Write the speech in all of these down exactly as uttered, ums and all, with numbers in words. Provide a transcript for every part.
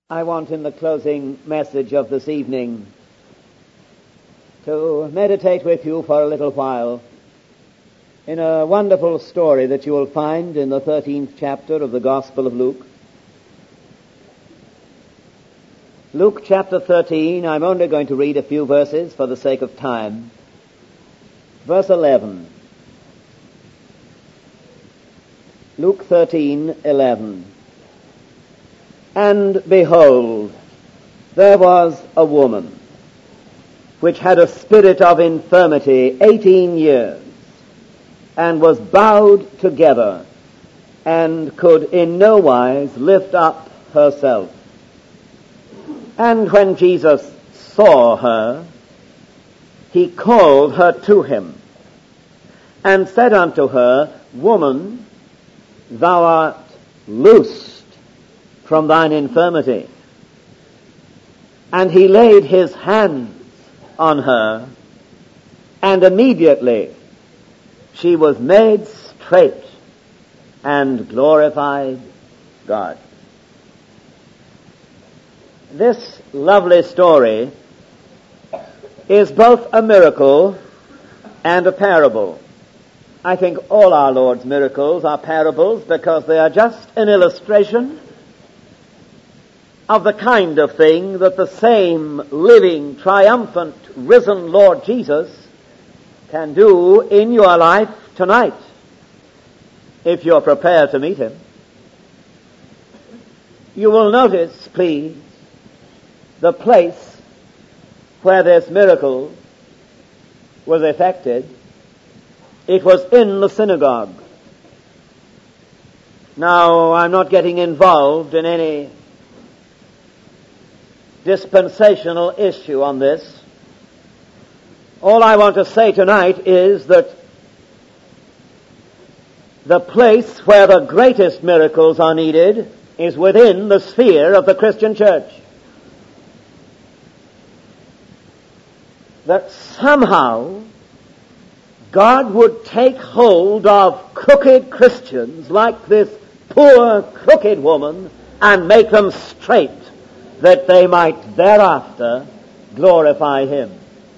I want in the closing message of this evening to meditate with you for a little while in a wonderful story that you will find in the thirteenth chapter of the Gospel of Luke. Luke chapter thirteen, I'm only going to read a few verses for the sake of time. Verse eleven. Luke thirteen, eleven. And behold, there was a woman which had a spirit of infirmity eighteen years, and was bowed together, and could in no wise lift up herself. And when Jesus saw her, he called her to him, and said unto her, Woman, thou art loosed from thine infirmity. And he laid his hands on her, and immediately she was made straight and glorified God. This lovely story is both a miracle and a parable. I think all our Lord's miracles are parables because they are just an illustration of the kind of thing that the same living, triumphant, risen Lord Jesus can do in your life tonight, if you're prepared to meet him. You will notice, please, the place where this miracle was effected. It was in the synagogue. Now, I'm not getting involved in any dispensational issue on this. All I want to say tonight is that the place where the greatest miracles are needed is within the sphere of the Christian church. That somehow God would take hold of crooked Christians like this poor crooked woman and make them straight, that they might thereafter glorify him.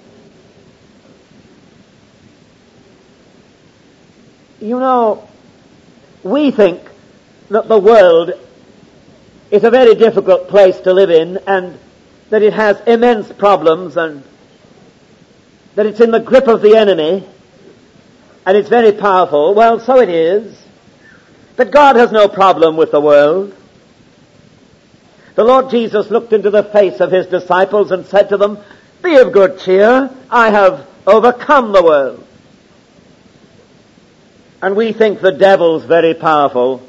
You know, we think that the world is a very difficult place to live in, and that it has immense problems, and that it's in the grip of the enemy, and it's very powerful. Well, so it is. But God has no problem with the world. The Lord Jesus looked into the face of his disciples and said to them, Be of good cheer, I have overcome the world. And we think the devil's very powerful.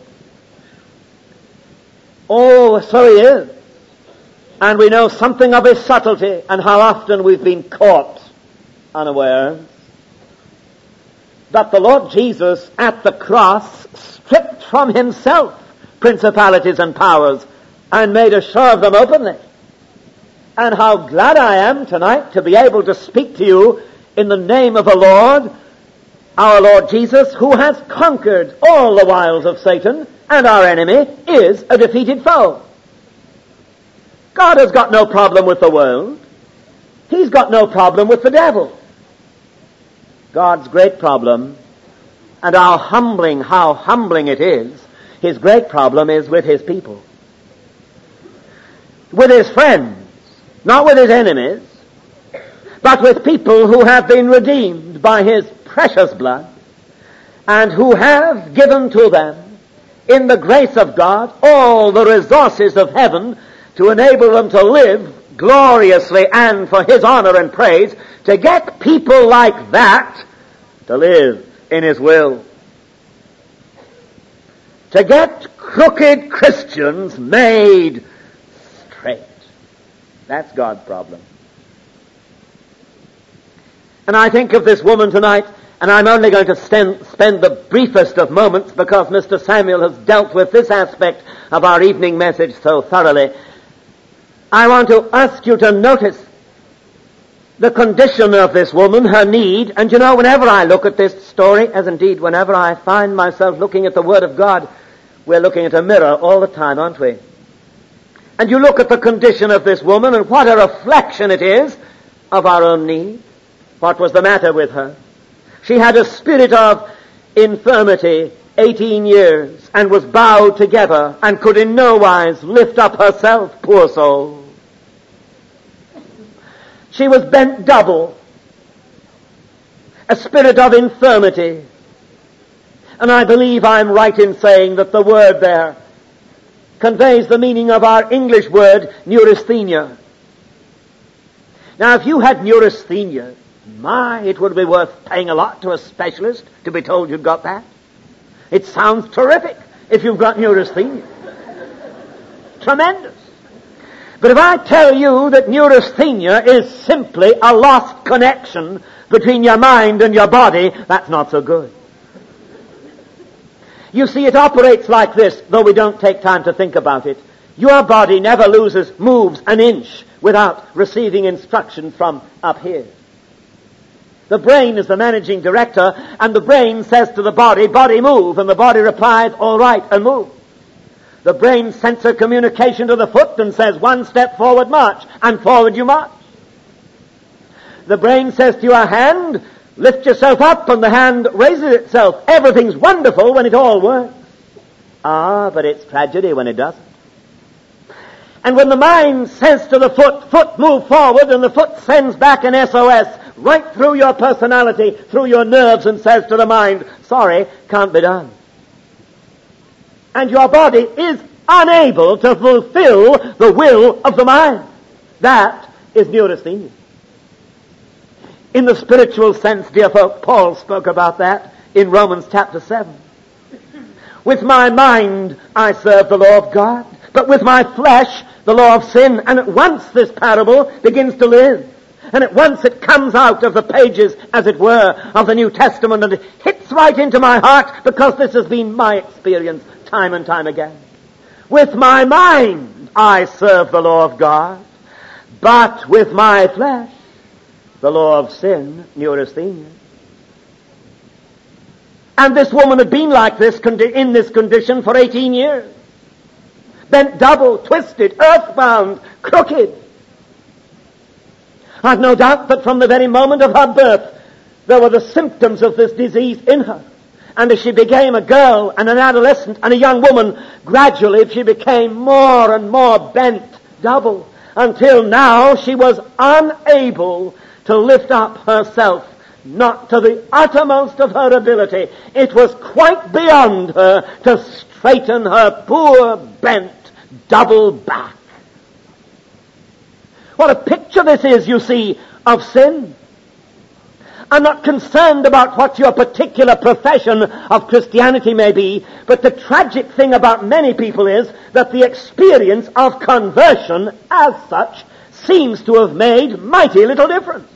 Oh, so he is. And we know something of his subtlety and how often we've been caught unawares. But the Lord Jesus at the cross stripped from himself principalities and powers and made a show of them openly. And how glad I am tonight to be able to speak to you in the name of the Lord, our Lord Jesus, who has conquered all the wiles of Satan, and our enemy is a defeated foe. God has got no problem with the world. He's got no problem with the devil. God's great problem, and how humbling, how humbling it is, his great problem is with his people. With his friends, not with his enemies, but with people who have been redeemed by his precious blood, and who have given to them, in the grace of God, all the resources of heaven to enable them to live gloriously and for his honor and praise. To get people like that to live in his will. To get crooked Christians made straight. That's God's problem. And I think of this woman tonight, and I'm only going to stand, spend the briefest of moments because Mister Samuel has dealt with this aspect of our evening message so thoroughly. I want to ask you to notice the condition of this woman, her need. And you know, whenever I look at this story, as indeed whenever I find myself looking at the Word of God, we're looking at a mirror all the time, aren't we? And you look at the condition of this woman, and what a reflection it is of our own need. What was the matter with her? She had a spirit of infirmity eighteen years, and was bowed together, and could in no wise lift up herself, poor soul. She was bent double, a spirit of infirmity. And I believe I'm right in saying that the word there conveys the meaning of our English word, neurasthenia. Now, if you had neurasthenia, my, it would be worth paying a lot to a specialist to be told you've got that. It sounds terrific if you've got neurasthenia. Tremendous. But if I tell you that neurasthenia is simply a lost connection between your mind and your body, that's not so good. You see, it operates like this, though we don't take time to think about it. Your body never loses, moves an inch without receiving instruction from up here. The brain is the managing director, and the brain says to the body, body move, and the body replies, all right, and move. The brain sends a communication to the foot and says, one step forward, march, and forward you march. The brain says to your hand, lift yourself up, and the hand raises itself. Everything's wonderful when it all works. Ah, but it's tragedy when it doesn't. And when the mind says to the foot, foot move forward, and the foot sends back an S O S right through your personality, through your nerves, and says to the mind, sorry, can't be done. And your body is unable to fulfill the will of the mind. That is neurasthenia. In the spiritual sense, dear folk, Paul spoke about that in Romans chapter seven. With my mind I serve the law of God, but with my flesh the law of sin. And at once this parable begins to live. And at once it comes out of the pages, as it were, of the New Testament, and it hits right into my heart, because this has been my experience time and time again. With my mind I serve the law of God, but with my flesh the law of sin, neurasthenia. And this woman had been like this, in this condition for eighteen years. Bent double, twisted, earthbound, crooked. I've no doubt that from the very moment of her birth, there were the symptoms of this disease in her. And as she became a girl and an adolescent and a young woman, gradually she became more and more bent double, until now she was unable to lift up herself, not to the uttermost of her ability. It was quite beyond her to straighten her poor, bent, double back. What a picture this is, you see, of sin. I'm not concerned about what your particular profession of Christianity may be, but the tragic thing about many people is that the experience of conversion as such seems to have made mighty little difference.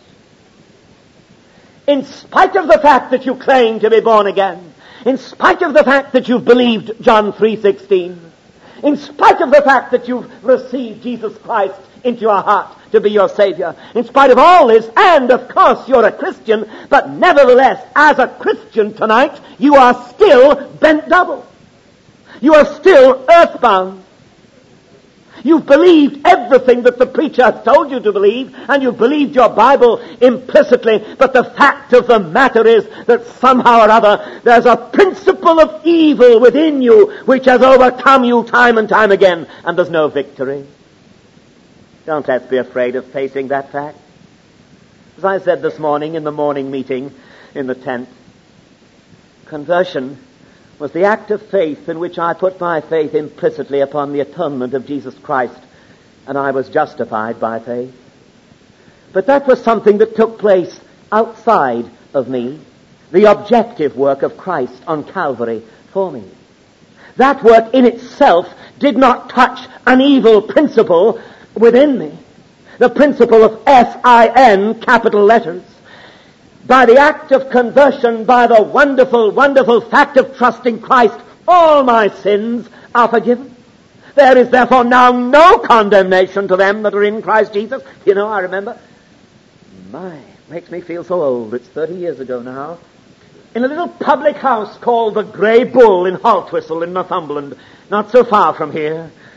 In spite of the fact that you claim to be born again, in spite of the fact that you've believed John three sixteen, in spite of the fact that you've received Jesus Christ into your heart to be your Savior, in spite of all this, and of course you're a Christian, but nevertheless, as a Christian tonight, you are still bent double. You are still earthbound. You've believed everything that the preacher has told you to believe, and you've believed your Bible implicitly, but the fact of the matter is that somehow or other there's a principle of evil within you which has overcome you time and time again, and there's no victory. Don't let's be afraid of facing that fact. As I said this morning in the morning meeting in the tent, conversion was the act of faith in which I put my faith implicitly upon the atonement of Jesus Christ, and I was justified by faith. But that was something that took place outside of me, the objective work of Christ on Calvary for me. That work in itself did not touch an evil principle within me, the principle of S I N, capital letters. By the act of conversion, by the wonderful, wonderful fact of trusting Christ, all my sins are forgiven. There is therefore now no condemnation to them that are in Christ Jesus. You know, I remember, my, makes me feel so old. It's thirty years ago now. In a little public house called the Grey Bull in Haltwhistle in Northumberland, not so far from here,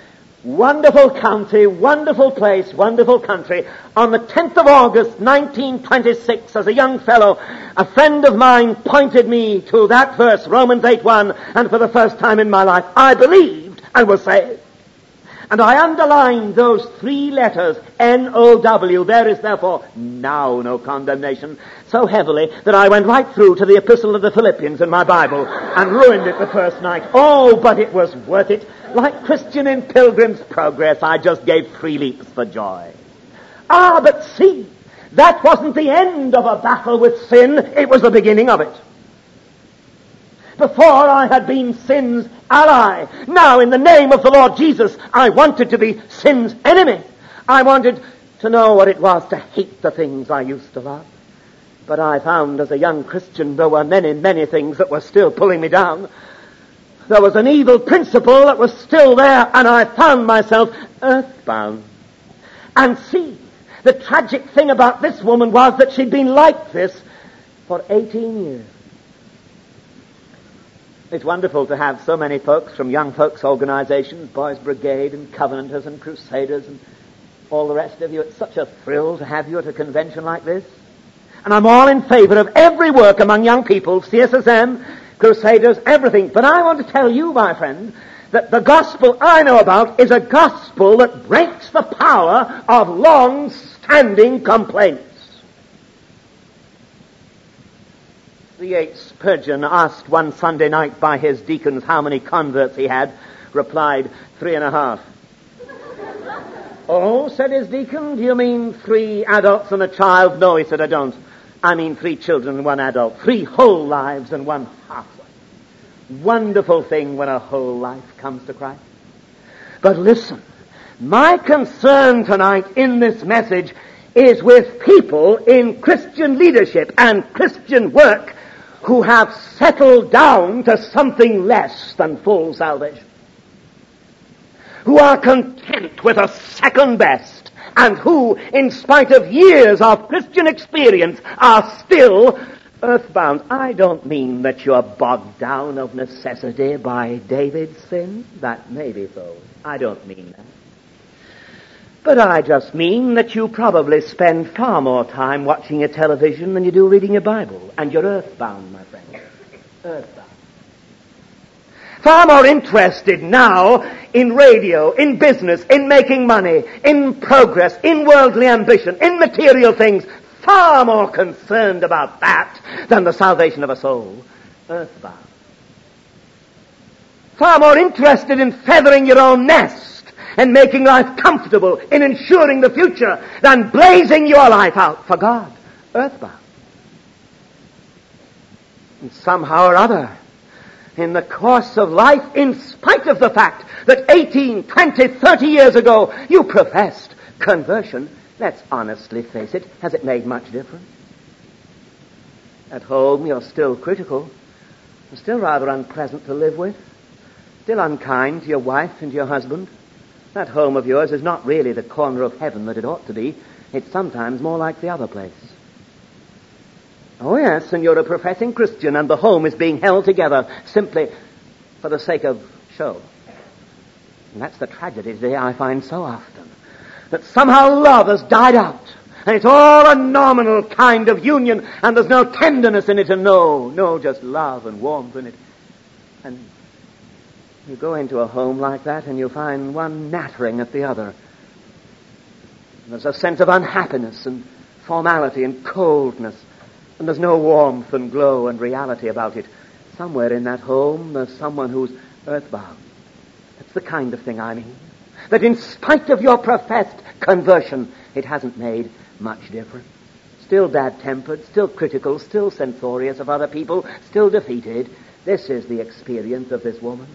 wonderful county, wonderful place, wonderful country. On the tenth of August, nineteen twenty-six, as a young fellow, a friend of mine pointed me to that verse, Romans eight one, and for the first time in my life, I believed and was saved. And I underlined those three letters, N O W, there is therefore now no condemnation, so heavily that I went right through to the Epistle of the Philippians in my Bible and ruined it the first night. Oh, but it was worth it. Like Christian in Pilgrim's Progress, I just gave three leaps for joy. Ah, but see, that wasn't the end of a battle with sin, it was the beginning of it. Before I had been sin's ally. Now, in the name of the Lord Jesus, I wanted to be sin's enemy. I wanted to know what it was to hate the things I used to love. But I found as a young Christian there were many, many things that were still pulling me down. There was an evil principle that was still there, and I found myself earthbound. And see, the tragic thing about this woman was that she'd been like this for eighteen years. It's wonderful to have so many folks from young folks organizations, Boys Brigade and Covenanters and Crusaders and all the rest of you. It's such a thrill to have you at a convention like this. And I'm all in favor of every work among young people, C S S M, Crusaders, everything. But I want to tell you, my friend, that the gospel I know about is a gospel that breaks the power of long-standing complaints. C H Spurgeon, asked one Sunday night by his deacons how many converts he had, replied, three and a half. Oh, said his deacon, do you mean three adults and a child? No, he said, I don't. I mean three children and one adult. Three whole lives and one half life. Wonderful thing when a whole life comes to Christ. But listen, my concern tonight in this message is with people in Christian leadership and Christian work who have settled down to something less than full salvation. Who are content with a second best, and who, in spite of years of Christian experience, are still earthbound. I don't mean that you're bogged down of necessity by David's sin. That may be so. I don't mean that. But I just mean that you probably spend far more time watching your television than you do reading your Bible. And you're earthbound, my friend. Earthbound. Far more interested now in radio, in business, in making money, in progress, in worldly ambition, in material things. Far more concerned about that than the salvation of a soul. Earthbound. Far more interested in feathering your own nest and making life comfortable, in ensuring the future, than blazing your life out for God. Earthbound. And somehow or other, in the course of life, in spite of the fact that eighteen, twenty, thirty years ago you professed conversion, let's honestly face it, has it made much difference? At home you're still critical, you're still rather unpleasant to live with, still unkind to your wife and to your husband. That home of yours is not really the corner of heaven that it ought to be. It's sometimes more like the other place. Oh yes, and you're a professing Christian and the home is being held together simply for the sake of show. And that's the tragedy today I find so often. That somehow love has died out. And it's all a nominal kind of union and there's no tenderness in it and no, no, just love and warmth in it. And you go into a home like that and you find one nattering at the other. And there's a sense of unhappiness and formality and coldness. And there's no warmth and glow and reality about it. Somewhere in that home there's someone who's earthbound. That's the kind of thing I mean. That in spite of your professed conversion, it hasn't made much difference. Still bad-tempered, still critical, still censorious of other people, still defeated. This is the experience of this woman.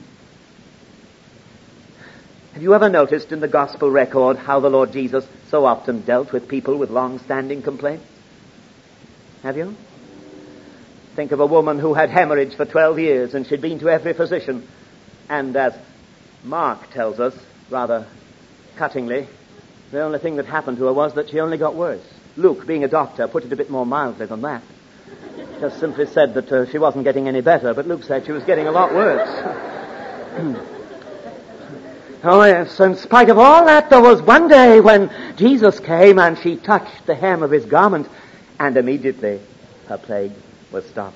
Have you ever noticed in the gospel record how the Lord Jesus so often dealt with people with long-standing complaints? Have you? Think of a woman who had hemorrhage for twelve years and she'd been to every physician. And as Mark tells us, rather cuttingly, the only thing that happened to her was that she only got worse. Luke, being a doctor, put it a bit more mildly than that. Just simply said that uh, she wasn't getting any better, but Luke said she was getting a lot worse. Oh yes, in spite of all that, there was one day when Jesus came and she touched the hem of his garment, and immediately her plague was stopped.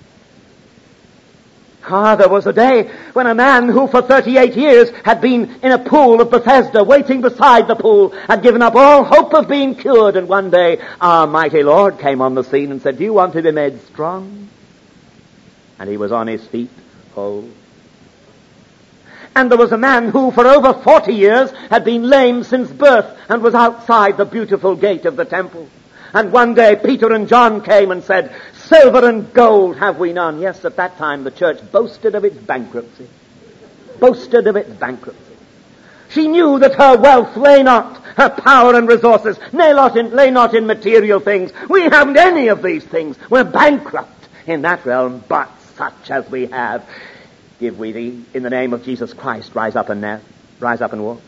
Ah, there was a day when a man who for thirty-eight years had been in a pool of Bethesda, waiting beside the pool, had given up all hope of being cured, and one day our mighty Lord came on the scene and said, "Do you want to be made strong?" And he was on his feet, whole. And there was a man who for over forty years had been lame since birth and was outside the beautiful gate of the temple. And one day Peter and John came and said, "Silver and gold have we none." Yes, at that time the church boasted of its bankruptcy. Boasted of its bankruptcy. She knew that her wealth lay not, her power and resources lay not in, lay not in material things. We haven't any of these things. We're bankrupt in that realm, but such as we have, give we thee, in the name of Jesus Christ, rise up and now, rise up and walk.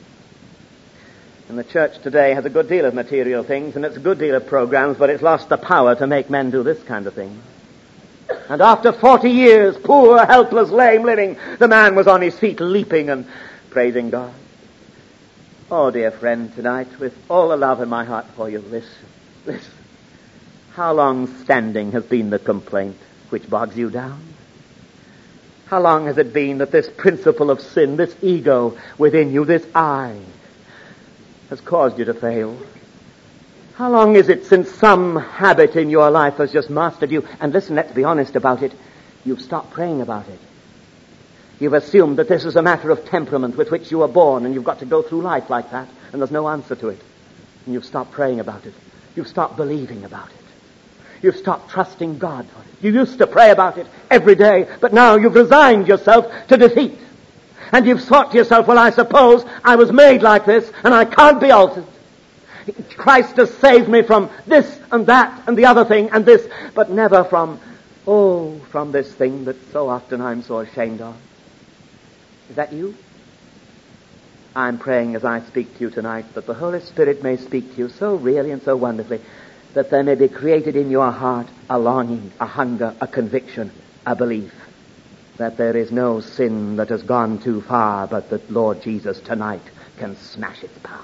And the church today has a good deal of material things, and it's a good deal of programs, but it's lost the power to make men do this kind of thing. And after forty years, poor, helpless, lame living, the man was on his feet, leaping and praising God. Oh, dear friend, tonight, with all the love in my heart for you, listen, listen. How long standing has been the complaint which bogs you down? How long has it been that this principle of sin, this ego within you, this I, has caused you to fail? How long is it since some habit in your life has just mastered you? And listen, let's be honest about it. You've stopped praying about it. You've assumed that this is a matter of temperament with which you were born, and you've got to go through life like that, and there's no answer to it. And you've stopped praying about it. You've stopped believing about it. You've stopped trusting God for it. You used to pray about it every day, but now you've resigned yourself to defeat. And you've thought to yourself, well, I suppose I was made like this, and I can't be altered. Christ has saved me from this and that and the other thing and this, but never from, oh, from this thing that so often I'm so ashamed of. Is that you? I'm praying as I speak to you tonight that the Holy Spirit may speak to you so really and so wonderfully that there may be created in your heart a longing, a hunger, a conviction, a belief that there is no sin that has gone too far, but that Lord Jesus tonight can smash its power.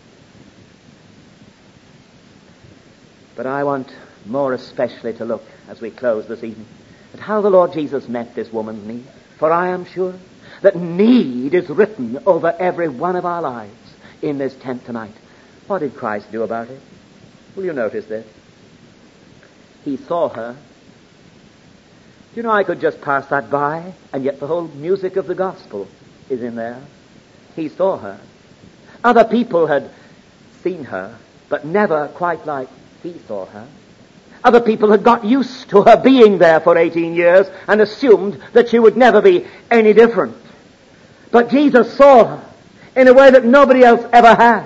But I want more especially to look, as we close this evening, at how the Lord Jesus met this woman's need. For I am sure that need is written over every one of our lives in this tent tonight. What did Christ do about it? Will you notice this? He saw her. You know, I could just pass that by, and yet the whole music of the gospel is in there. He saw her. Other people had seen her, but never quite like he saw her. Other people had got used to her being there for eighteen years and assumed that she would never be any different. But Jesus saw her in a way that nobody else ever had.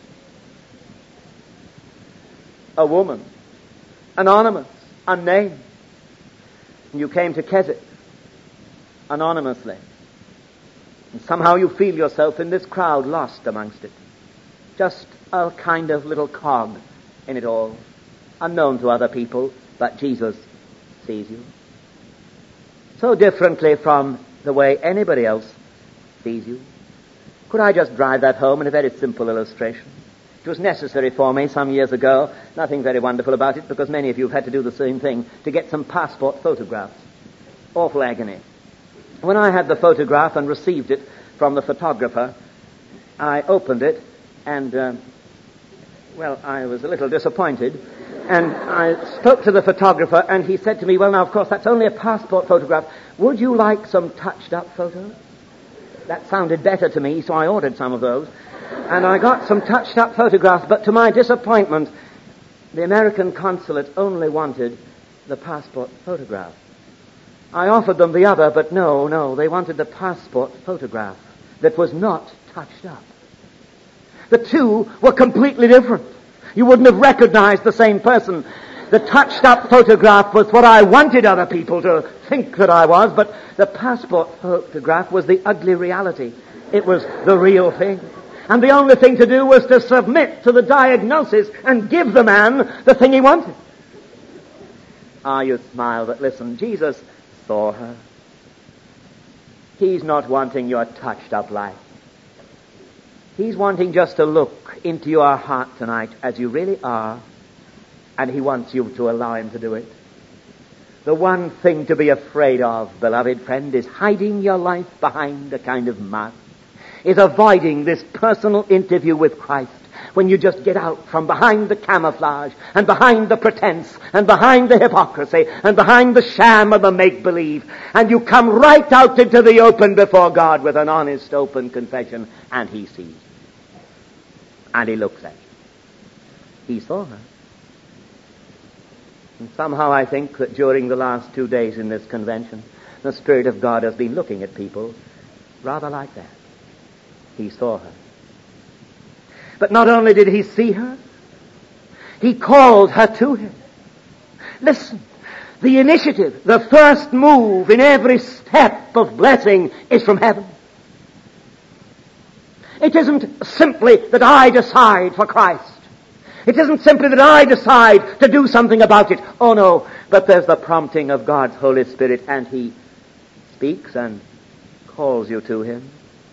A woman, anonymous, unnamed. And you came to Keswick anonymously. And somehow you feel yourself in this crowd lost amongst it. Just a kind of little cog in it all. Unknown to other people, but Jesus sees you. So differently from the way anybody else sees you. Could I just drive that home in a very simple illustration? It was necessary for me some years ago, nothing very wonderful about it, because many of you have had to do the same thing, to get some passport photographs. Awful agony. When I had the photograph and received it from the photographer, I opened it, and, uh, well, I was a little disappointed. And I spoke to the photographer, and he said to me, well, now, of course, that's only a passport photograph. Would you like some touched-up photos? That sounded better to me, so I ordered some of those. And I got some touched-up photographs, but to my disappointment, the American consulate only wanted the passport photograph. I offered them the other, but no, no, they wanted the passport photograph that was not touched up. The two were completely different. You wouldn't have recognized the same person. The touched-up photograph was what I wanted other people to think that I was, but the passport photograph was the ugly reality. It was the real thing. And the only thing to do was to submit to the diagnosis and give the man the thing he wanted. Ah, you smile, but listen, Jesus saw her. He's not wanting your touched-up life. He's wanting just to look into your heart tonight as you really are, and he wants you to allow him to do it. The one thing to be afraid of, beloved friend, is hiding your life behind a kind of mask, is avoiding this personal interview with Christ when you just get out from behind the camouflage and behind the pretense and behind the hypocrisy and behind the sham and the make-believe, and you come right out into the open before God with an honest, open confession, and he sees. And he looks at you. He saw her. And somehow I think that during the last two days in this convention, the Spirit of God has been looking at people rather like that. He saw her. But not only did he see her, he called her to him. Listen, the initiative, the first move in every step of blessing is from heaven. It isn't simply that I decide for Christ. It isn't simply that I decide to do something about it. Oh no, but there's the prompting of God's Holy Spirit, and he speaks and calls you to him.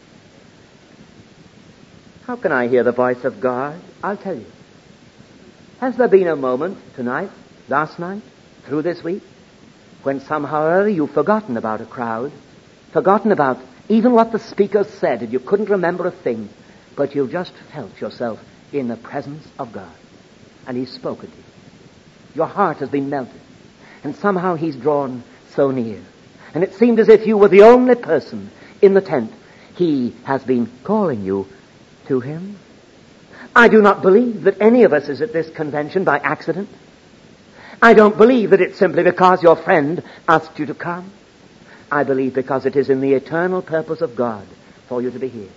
How can I hear the voice of God? I'll tell you. Has there been a moment tonight, last night, through this week, when somehow or other you've forgotten about a crowd, forgotten about even what the speaker said, and you couldn't remember a thing, but you've just felt yourself in the presence of God, and he's spoken to you. Your heart has been melted, and somehow he's drawn so near, and it seemed as if you were the only person in the tent. He has been calling you to him. I do not believe that any of us is at this convention by accident. I don't believe that it's simply because your friend asked you to come. I believe because it is in the eternal purpose of God for you to be here.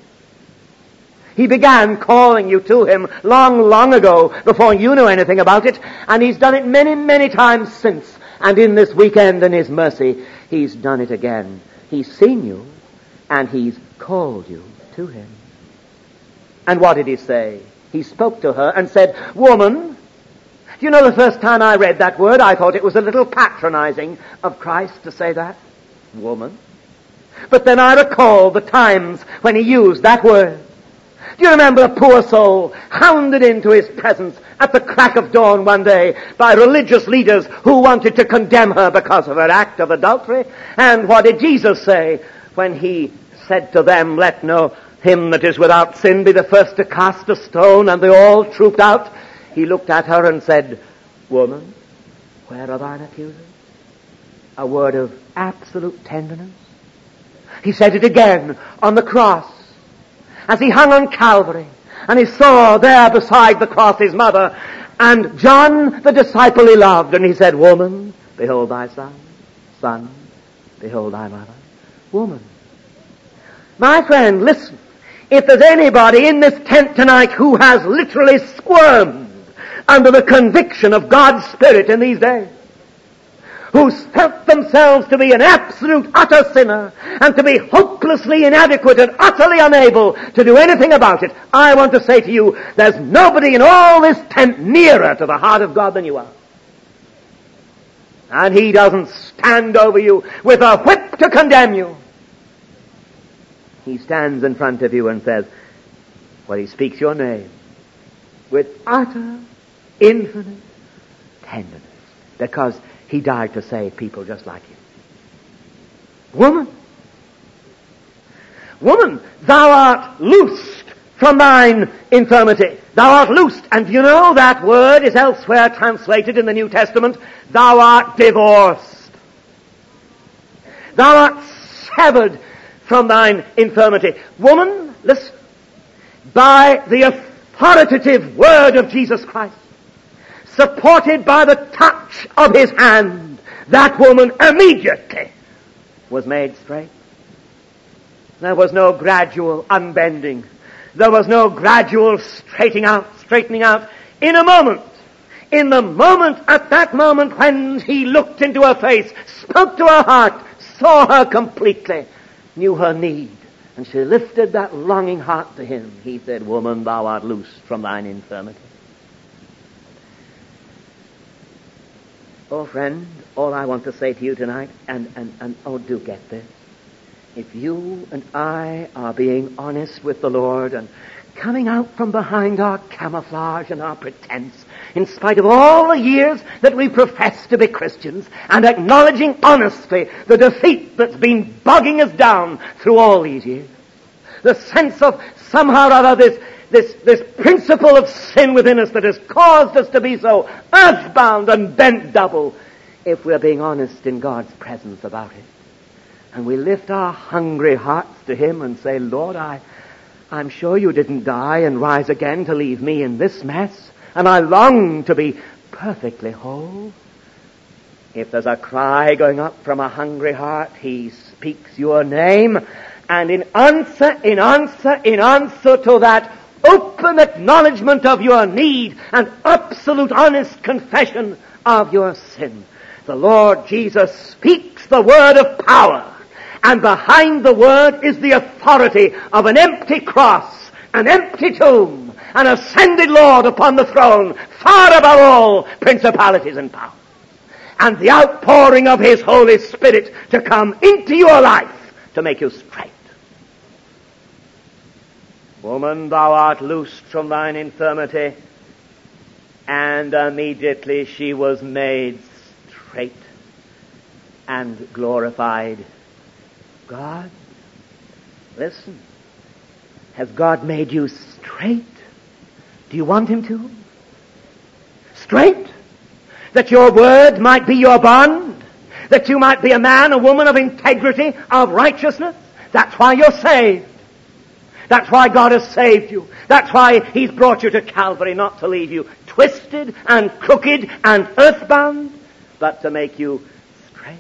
He began calling you to him long, long ago, before you knew anything about it, and he's done it many, many times since. And in this weekend, in his mercy, he's done it again. He's seen you, and he's called you to him. And what did he say? He spoke to her and said, "Woman." Do you know, the first time I read that word, I thought it was a little patronizing of Christ to say that. Woman. But then I recall the times when he used that word. Do you remember a poor soul hounded into his presence at the crack of dawn one day by religious leaders who wanted to condemn her because of her act of adultery? And what did Jesus say when he said to them, "Let no him that is without sin be the first to cast a stone," and they all trooped out? He looked at her and said, "Woman, where are thine accusers?" A word of absolute tenderness. He said it again on the cross, as he hung on Calvary, and he saw there beside the cross his mother, and John, the disciple he loved, and he said, "Woman, behold thy son. Son, behold thy mother." Woman. My friend, listen. If there's anybody in this tent tonight who has literally squirmed under the conviction of God's Spirit in these days, who's felt themselves to be an absolute utter sinner and to be hopelessly inadequate and utterly unable to do anything about it, I want to say to you, there's nobody in all this tent nearer to the heart of God than you are. And he doesn't stand over you with a whip to condemn you. He stands in front of you and says, well, he speaks your name with utter, infinite tenderness, because he died to save people just like you. Woman, woman, thou art loosed from thine infirmity. Thou art loosed. And you know that word is elsewhere translated in the New Testament. Thou art divorced. Thou art severed from thine infirmity. Woman, listen, by the authoritative word of Jesus Christ, supported by the touch of his hand, that woman immediately was made straight. There was no gradual unbending. There was no gradual straightening out, straightening out. In a moment, in the moment, at that moment when he looked into her face, spoke to her heart, saw her completely, knew her need, and she lifted that longing heart to him. He said, "Woman, thou art loosed from thine infirmity." Oh, friend, all I want to say to you tonight, and, and, and oh, do get this. If you and I are being honest with the Lord and coming out from behind our camouflage and our pretense, in spite of all the years that we profess to be Christians, and acknowledging honestly the defeat that's been bogging us down through all these years. The sense of somehow or other this, this, this principle of sin within us that has caused us to be so earthbound and bent double, if we're being honest in God's presence about it. And we lift our hungry hearts to Him and say, Lord, I, I'm sure you didn't die and rise again to leave me in this mess, and I long to be perfectly whole. If there's a cry going up from a hungry heart, He speaks your name, and in answer, in answer, in answer to that open acknowledgement of your need and absolute honest confession of your sin, the Lord Jesus speaks the word of power. And behind the word is the authority of an empty cross, an empty tomb, an ascended Lord upon the throne, far above all principalities and powers. And the outpouring of His Holy Spirit to come into your life to make you straight. Woman, thou art loosed from thine infirmity. And immediately she was made straight and glorified. God, listen, has God made you straight? Do you want Him to? Straight? That your word might be your bond? That you might be a man, a woman of integrity, of righteousness? That's why you're saved. That's why God has saved you. That's why He's brought you to Calvary, not to leave you twisted and crooked and earthbound, but to make you straight.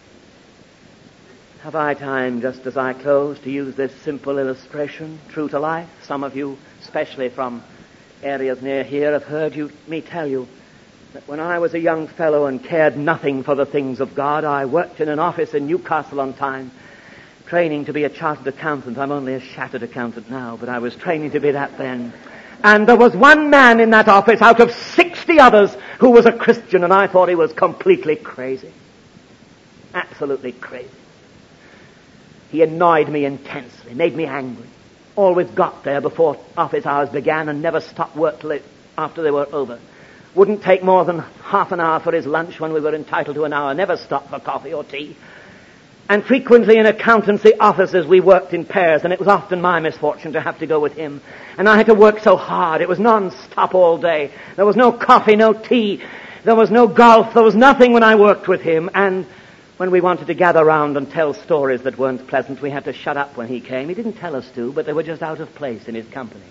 Have I time, just as I close, to use this simple illustration, true to life? Some of you, especially from areas near here, have heard you, me tell you that when I was a young fellow and cared nothing for the things of God, I worked in an office in Newcastle on time, training to be a chartered accountant. I'm only a shattered accountant now, but I was training to be that then. And there was one man in that office out of sixty others who was a Christian, and I thought he was completely crazy. Absolutely crazy. He annoyed me intensely, made me angry. Always got there before office hours began and never stopped work till it, after they were over. Wouldn't take more than half an hour for his lunch when we were entitled to an hour. Never stopped for coffee or tea. And frequently in accountancy offices we worked in pairs, and it was often my misfortune to have to go with him. And I had to work so hard. It was non-stop all day. There was no coffee, no tea. There was no golf. There was nothing when I worked with him. And when we wanted to gather round and tell stories that weren't pleasant, we had to shut up when he came. He didn't tell us to, but they were just out of place in his company.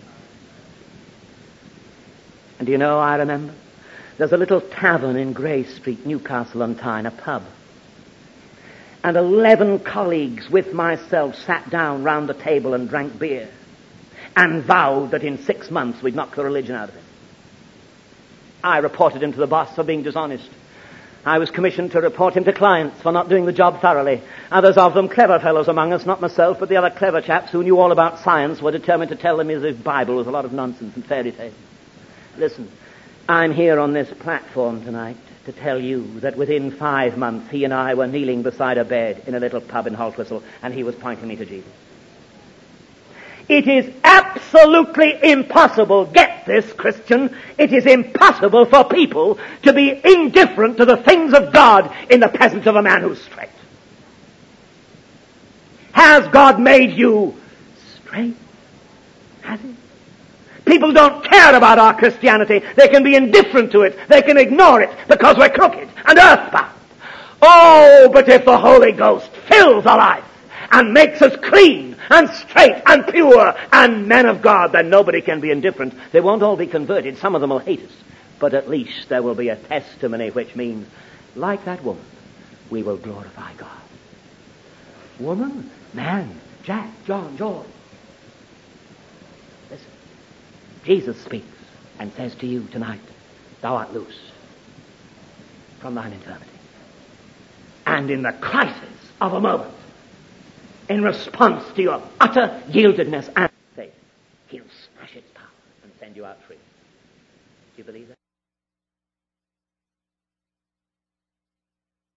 And do you know, I remember, there's a little tavern in Grey Street, Newcastle on Tyne, a pub. And eleven colleagues with myself sat down round the table and drank beer and vowed that in six months we'd knock the religion out of him. I reported him to the boss for being dishonest. I was commissioned to report him to clients for not doing the job thoroughly. Others of them, clever fellows among us, not myself, but the other clever chaps who knew all about science, were determined to tell them his Bible was a lot of nonsense and fairy tales. Listen, I'm here on this platform tonight to tell you that within five months he and I were kneeling beside a bed in a little pub in Haltwhistle, and he was pointing me to Jesus. It is absolutely impossible, get this, Christian, it is impossible for people to be indifferent to the things of God in the presence of a man who's straight. Has God made you straight? Has He? People don't care about our Christianity. They can be indifferent to it. They can ignore it because we're crooked and earthbound. Oh, but if the Holy Ghost fills our life and makes us clean and straight and pure and men of God, then nobody can be indifferent. They won't all be converted. Some of them will hate us. But at least there will be a testimony which means, like that woman, we will glorify God. Woman, man, Jack, John, George. Listen. Jesus speaks and says to you tonight, thou art loose from thine infirmity. And in the crisis of a moment, in response to your utter yieldedness and faith, He'll smash its power and send you out free. Do you believe that?